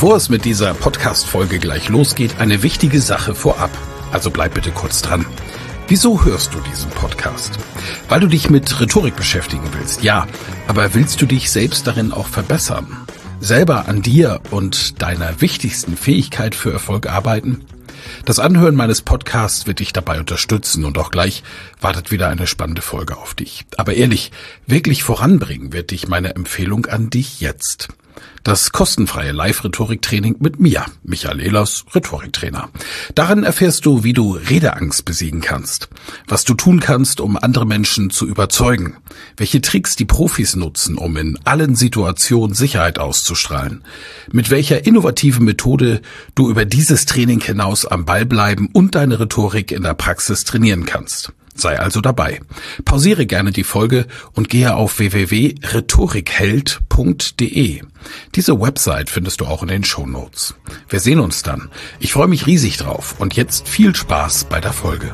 Bevor es mit dieser Podcast-Folge gleich losgeht, eine wichtige Sache vorab. Also bleib bitte kurz dran. Wieso hörst du diesen Podcast? Weil du dich mit Rhetorik beschäftigen willst, ja. Aber willst du dich selbst darin auch verbessern? Selber an dir und deiner wichtigsten Fähigkeit für Erfolg arbeiten? Das Anhören meines Podcasts wird dich dabei unterstützen und auch gleich wartet wieder eine spannende Folge auf dich. Aber ehrlich, wirklich voranbringen wird dich meine Empfehlung an dich jetzt. Das kostenfreie Live-Rhetorik-Training mit mir, Michael Ehlers, Rhetoriktrainer. Darin erfährst du, wie du Redeangst besiegen kannst, was du tun kannst, um andere Menschen zu überzeugen, welche Tricks die Profis nutzen, um in allen Situationen Sicherheit auszustrahlen, mit welcher innovativen Methode du über dieses Training hinaus am Ball bleiben und deine Rhetorik in der Praxis trainieren kannst. Sei also dabei. Pausiere gerne die Folge und gehe auf www.rhetorikheld.de. Diese Website findest du auch in den Shownotes. Wir sehen uns dann. Ich freue mich riesig drauf und jetzt viel Spaß bei der Folge.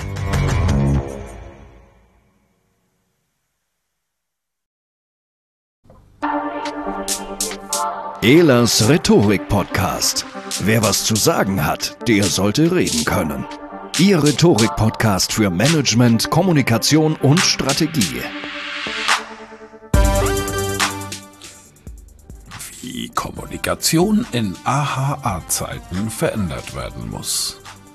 Ehlers Rhetorik-Podcast. Wer was zu sagen hat, der sollte reden können. Ihr Rhetorik-Podcast für Management, Kommunikation und Strategie. Wie Kommunikation in AHA-Zeiten verändert werden muss.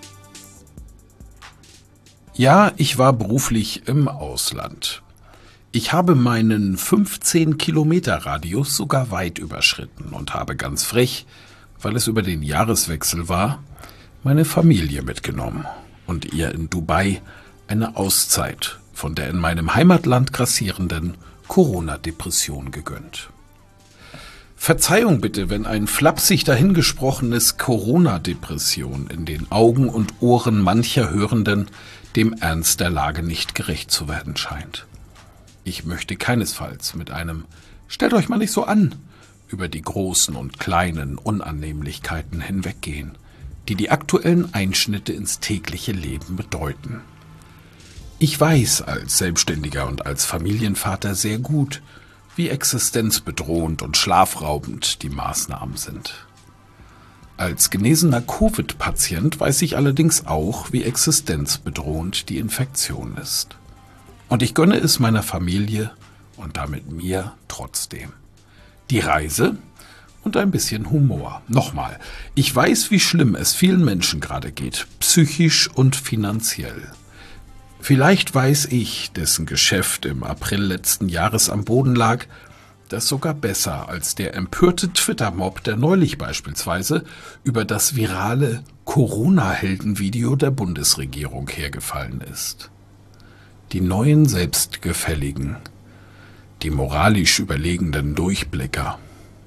Ja, ich war beruflich im Ausland. Ich habe meinen 15-Kilometer-Radius sogar weit überschritten und habe ganz frech, weil es über den Jahreswechsel war, meine Familie mitgenommen und ihr in Dubai eine Auszeit von der in meinem Heimatland grassierenden Corona-Depression gegönnt. Verzeihung bitte, wenn ein flapsig dahingesprochenes Corona-Depression in den Augen und Ohren mancher Hörenden dem Ernst der Lage nicht gerecht zu werden scheint. Ich möchte keinesfalls mit einem »Stellt euch mal nicht so an« über die großen und kleinen Unannehmlichkeiten hinweggehen, die die aktuellen Einschnitte ins tägliche Leben bedeuten. Ich weiß als Selbstständiger und als Familienvater sehr gut, wie existenzbedrohend und schlafraubend die Maßnahmen sind. Als genesener Covid-Patient weiß ich allerdings auch, wie existenzbedrohend die Infektion ist. Und ich gönne es meiner Familie und damit mir trotzdem. Die Reise und ein bisschen Humor. Nochmal, ich weiß, wie schlimm es vielen Menschen gerade geht, psychisch und finanziell. Vielleicht weiß ich, dessen Geschäft im April letzten Jahres am Boden lag, das sogar besser als der empörte Twitter-Mob, der neulich beispielsweise über das virale Corona-Helden-Video der Bundesregierung hergefallen ist. Die neuen Selbstgefälligen, die moralisch überlegenen Durchblicker,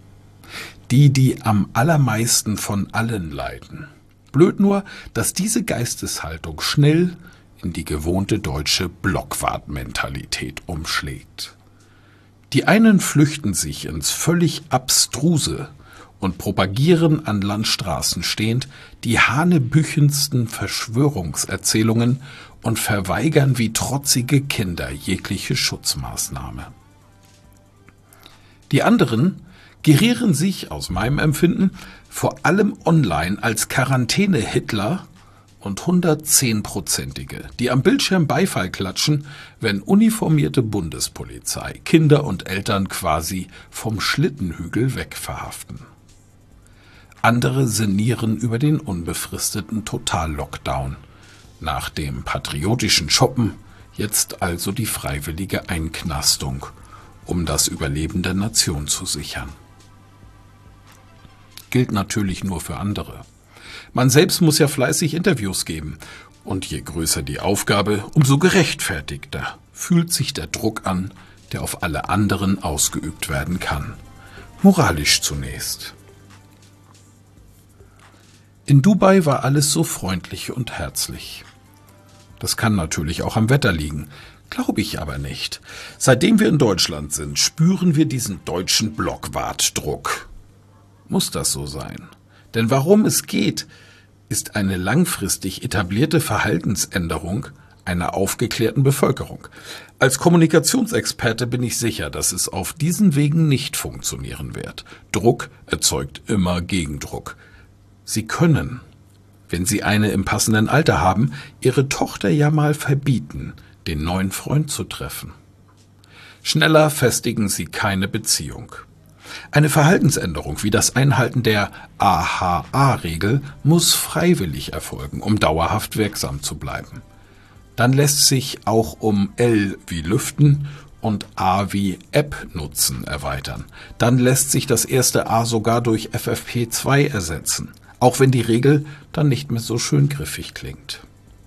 die am allermeisten von allen leiden. Blöd nur, dass diese Geisteshaltung schnell in die gewohnte deutsche Blockwart-Mentalität umschlägt. Die einen flüchten sich ins völlig Abstruse und propagieren an Landstraßen stehend die hanebüchendsten Verschwörungserzählungen und verweigern wie trotzige Kinder jegliche Schutzmaßnahme. Die anderen gerieren sich, aus meinem Empfinden, vor allem online als Quarantäne-Hitler und 110-Prozentige, die am Bildschirm Beifall klatschen, wenn uniformierte Bundespolizei Kinder und Eltern quasi vom Schlittenhügel weg verhaften. Andere sinnieren über den unbefristeten Total-Lockdown. Nach dem patriotischen Shoppen jetzt also die freiwillige Einknastung, um das Überleben der Nation zu sichern. Gilt natürlich nur für andere. Man selbst muss ja fleißig Interviews geben. Und je größer die Aufgabe, umso gerechtfertigter fühlt sich der Druck an, der auf alle anderen ausgeübt werden kann. Moralisch zunächst. In Dubai war alles so freundlich und herzlich. Das kann natürlich auch am Wetter liegen, glaube ich aber nicht. Seitdem wir in Deutschland sind, spüren wir diesen deutschen Blockwartdruck. Muss das so sein? Denn warum es geht, ist eine langfristig etablierte Verhaltensänderung einer aufgeklärten Bevölkerung. Als Kommunikationsexperte bin ich sicher, dass es auf diesen Wegen nicht funktionieren wird. Druck erzeugt immer Gegendruck. Sie können, wenn Sie eine im passenden Alter haben, Ihre Tochter ja mal verbieten, den neuen Freund zu treffen. Schneller festigen Sie keine Beziehung. Eine Verhaltensänderung wie das Einhalten der AHA-Regel muss freiwillig erfolgen, um dauerhaft wirksam zu bleiben. Dann lässt sich auch um L wie Lüften und A wie App nutzen erweitern. Dann lässt sich das erste A sogar durch FFP2 ersetzen, auch wenn die Regel dann nicht mehr so schön griffig klingt.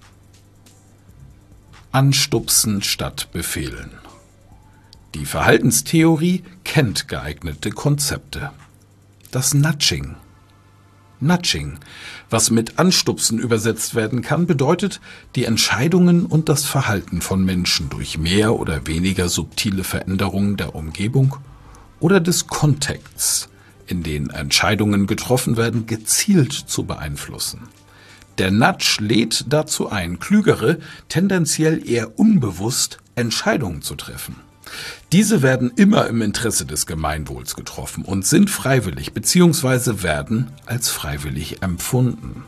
Anstupsen statt befehlen. Die Verhaltenstheorie kennt geeignete Konzepte. Das Nudging. Nudging, was mit Anstupsen übersetzt werden kann, bedeutet, die Entscheidungen und das Verhalten von Menschen durch mehr oder weniger subtile Veränderungen der Umgebung oder des Kontexts, in den Entscheidungen getroffen werden, gezielt zu beeinflussen. Der Nudge lädt dazu ein, klügere, tendenziell eher unbewusst Entscheidungen zu treffen. Diese werden immer im Interesse des Gemeinwohls getroffen und sind freiwillig bzw. werden als freiwillig empfunden.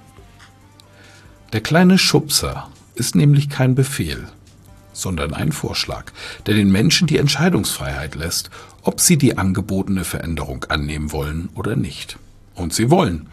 Der kleine Schubser ist nämlich kein Befehl, sondern ein Vorschlag, der den Menschen die Entscheidungsfreiheit lässt, ob sie die angebotene Veränderung annehmen wollen oder nicht. Und sie wollen.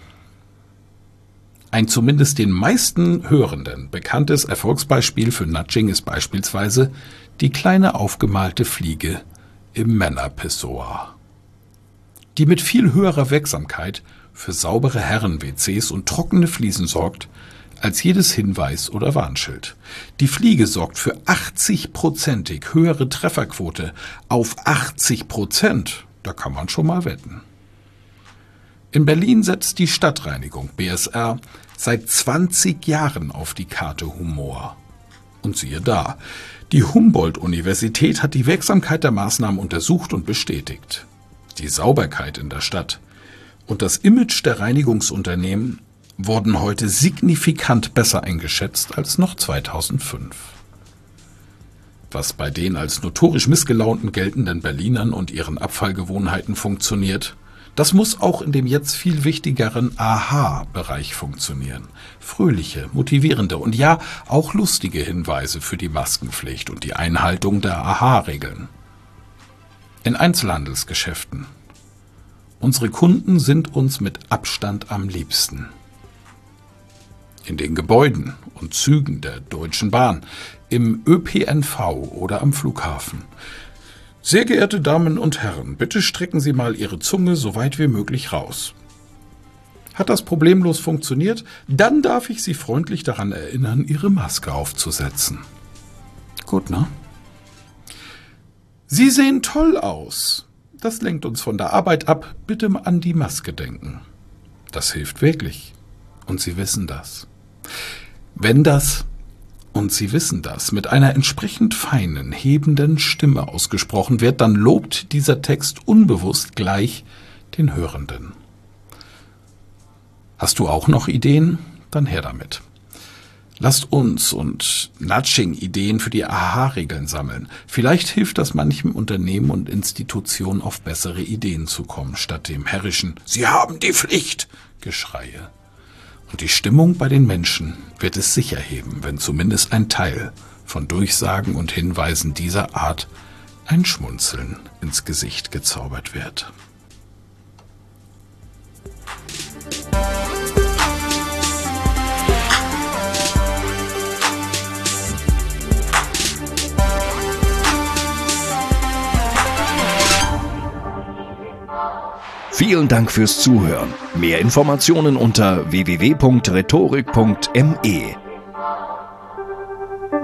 Ein zumindest den meisten Hörenden bekanntes Erfolgsbeispiel für Nudging ist beispielsweise die kleine aufgemalte Fliege im Männerpissoir, die mit viel höherer Wirksamkeit für saubere Herren-WCs und trockene Fliesen sorgt, als jedes Hinweis oder Warnschild. Die Fliege sorgt für 80%ig höhere Trefferquote auf 80%. Da kann man schon mal wetten. In Berlin setzt die Stadtreinigung BSR seit 20 Jahren auf die Karte Humor. Und siehe da, die Humboldt-Universität hat die Wirksamkeit der Maßnahmen untersucht und bestätigt. Die Sauberkeit in der Stadt und das Image der Reinigungsunternehmen wurden heute signifikant besser eingeschätzt als noch 2005. Was bei den als notorisch missgelaunten geltenden Berlinern und ihren Abfallgewohnheiten funktioniert, das muss auch in dem jetzt viel wichtigeren AHA-Bereich funktionieren. Fröhliche, motivierende und ja, auch lustige Hinweise für die Maskenpflicht und die Einhaltung der AHA-Regeln. In Einzelhandelsgeschäften. Unsere Kunden sind uns mit Abstand am liebsten. In den Gebäuden und Zügen der Deutschen Bahn, im ÖPNV oder am Flughafen. Sehr geehrte Damen und Herren, bitte strecken Sie mal Ihre Zunge so weit wie möglich raus. Hat das problemlos funktioniert? Dann darf ich Sie freundlich daran erinnern, Ihre Maske aufzusetzen. Gut, ne? Sie sehen toll aus. Das lenkt uns von der Arbeit ab. Bitte an die Maske denken. Das hilft wirklich. Und Sie wissen das. Wenn das, und Sie wissen das, mit einer entsprechend feinen, hebenden Stimme ausgesprochen wird, dann lobt dieser Text unbewusst gleich den Hörenden. Hast du auch noch Ideen? Dann her damit. Lasst uns und Nudging-Ideen für die AHA-Regeln sammeln. Vielleicht hilft das manchem Unternehmen und Institution auf bessere Ideen zu kommen, statt dem herrischen »Sie haben die Pflicht« Geschreie. Und die Stimmung bei den Menschen wird es sicher heben, wenn zumindest ein Teil von Durchsagen und Hinweisen dieser Art ein Schmunzeln ins Gesicht gezaubert wird. Vielen Dank fürs Zuhören. Mehr Informationen unter www.rhetorik.me.